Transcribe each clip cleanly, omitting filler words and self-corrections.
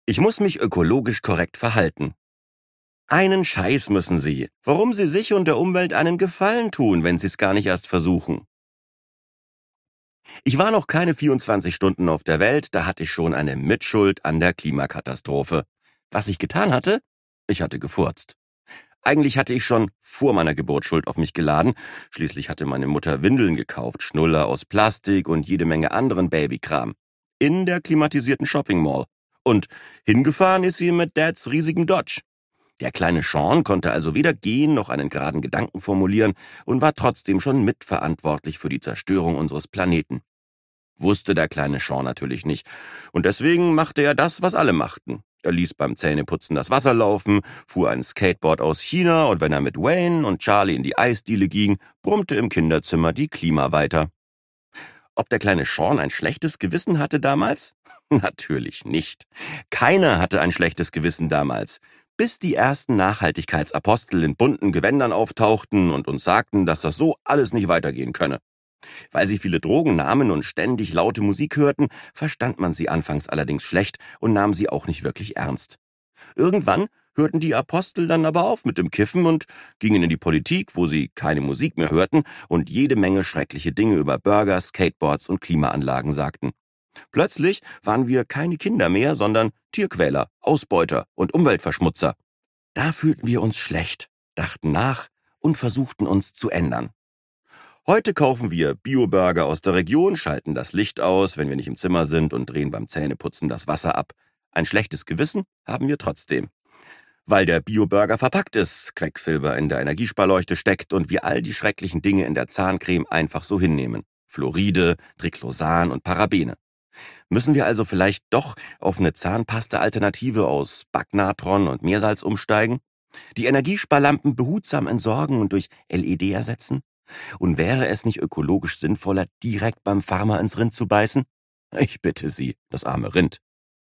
Ich muss mich ökologisch korrekt verhalten. Einen Scheiß müssen Sie. Warum Sie sich und der Umwelt einen Gefallen tun, wenn Sie es gar nicht erst versuchen? Ich war noch keine 24 Stunden auf der Welt, da hatte ich schon eine Mitschuld an der Klimakatastrophe. Was ich getan hatte? Ich hatte gefurzt. Eigentlich hatte ich schon vor meiner Geburt Schuld auf mich geladen. Schließlich hatte meine Mutter Windeln gekauft, Schnuller aus Plastik und jede Menge anderen Babykram. In der klimatisierten Shopping Mall. Und hingefahren ist sie mit Dads riesigem Dodge. Der kleine Sean konnte also weder gehen noch einen geraden Gedanken formulieren und war trotzdem schon mitverantwortlich für die Zerstörung unseres Planeten. Wusste der kleine Sean natürlich nicht. Und deswegen machte er das, was alle machten. Er ließ beim Zähneputzen das Wasser laufen, fuhr ein Skateboard aus China und wenn er mit Wayne und Charlie in die Eisdiele ging, brummte im Kinderzimmer die Klima weiter. Ob der kleine Sean ein schlechtes Gewissen hatte damals? Natürlich nicht. Keiner hatte ein schlechtes Gewissen damals. Bis die ersten Nachhaltigkeitsapostel in bunten Gewändern auftauchten und uns sagten, dass das so alles nicht weitergehen könne. Weil sie viele Drogen nahmen und ständig laute Musik hörten, verstand man sie anfangs allerdings schlecht und nahm sie auch nicht wirklich ernst. Irgendwann hörten die Apostel dann aber auf mit dem Kiffen und gingen in die Politik, wo sie keine Musik mehr hörten und jede Menge schreckliche Dinge über Burger, Skateboards und Klimaanlagen sagten. Plötzlich waren wir keine Kinder mehr, sondern Tierquäler, Ausbeuter und Umweltverschmutzer. Da fühlten wir uns schlecht, dachten nach und versuchten uns zu ändern. Heute kaufen wir Bio-Burger aus der Region, schalten das Licht aus, wenn wir nicht im Zimmer sind und drehen beim Zähneputzen das Wasser ab. Ein schlechtes Gewissen haben wir trotzdem. Weil der Bio-Burger verpackt ist, Quecksilber in der Energiesparleuchte steckt und wir all die schrecklichen Dinge in der Zahncreme einfach so hinnehmen. Fluoride, Triclosan und Parabene. Müssen wir also vielleicht doch auf eine Zahnpasta-Alternative aus Backnatron und Meersalz umsteigen? Die Energiesparlampen behutsam entsorgen und durch LED ersetzen? Und wäre es nicht ökologisch sinnvoller, direkt beim Farmer ins Rind zu beißen? Ich bitte Sie, das arme Rind.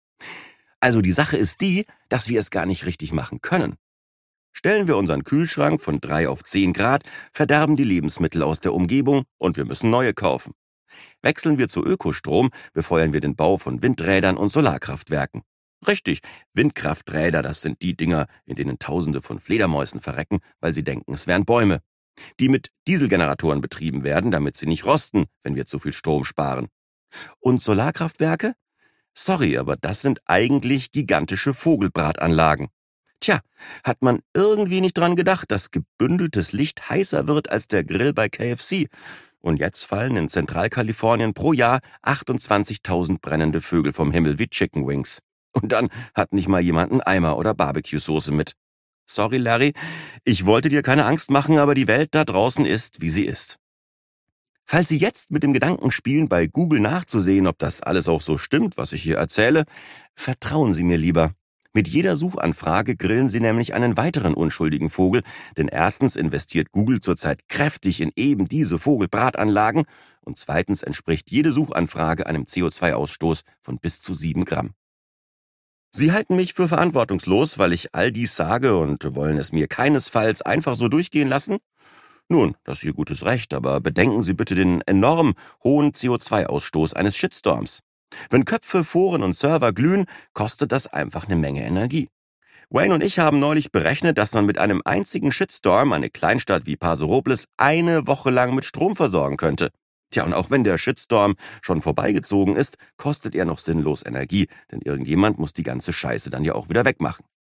Also die Sache ist die, dass wir es gar nicht richtig machen können. Stellen wir unseren Kühlschrank von 3 auf 10 Grad, verderben die Lebensmittel aus der Umgebung und wir müssen neue kaufen. Wechseln wir zu Ökostrom, befeuern wir den Bau von Windrädern und Solarkraftwerken. Richtig, Windkrafträder, das sind die Dinger, in denen Tausende von Fledermäusen verrecken, weil sie denken, es wären Bäume. Die mit Dieselgeneratoren betrieben werden, damit sie nicht rosten, wenn wir zu viel Strom sparen. Und Solarkraftwerke? Sorry, aber das sind eigentlich gigantische Vogelbratanlagen. Tja, hat man irgendwie nicht dran gedacht, dass gebündeltes Licht heißer wird als der Grill bei KFC. Und jetzt fallen in Zentralkalifornien pro Jahr 28.000 brennende Vögel vom Himmel wie Chicken Wings. Und dann hat nicht mal jemand einen Eimer oder Barbecue-Soße mit. Sorry, Larry, ich wollte dir keine Angst machen, aber die Welt da draußen ist, wie sie ist. Falls Sie jetzt mit dem Gedanken spielen, bei Google nachzusehen, ob das alles auch so stimmt, was ich hier erzähle, vertrauen Sie mir lieber. Mit jeder Suchanfrage grillen Sie nämlich einen weiteren unschuldigen Vogel, denn erstens investiert Google zurzeit kräftig in eben diese Vogelbratanlagen und zweitens entspricht jede Suchanfrage einem CO2-Ausstoß von bis zu 7 Gramm. Sie halten mich für verantwortungslos, weil ich all dies sage und wollen es mir keinesfalls einfach so durchgehen lassen? Nun, das ist Ihr gutes Recht, aber bedenken Sie bitte den enorm hohen CO2-Ausstoß eines Shitstorms. Wenn Köpfe, Foren und Server glühen, kostet das einfach eine Menge Energie. Wayne und ich haben neulich berechnet, dass man mit einem einzigen Shitstorm eine Kleinstadt wie Paso Robles eine Woche lang mit Strom versorgen könnte. Tja, und auch wenn der Shitstorm schon vorbeigezogen ist, kostet er noch sinnlos Energie, denn irgendjemand muss die ganze Scheiße dann ja auch wieder wegmachen.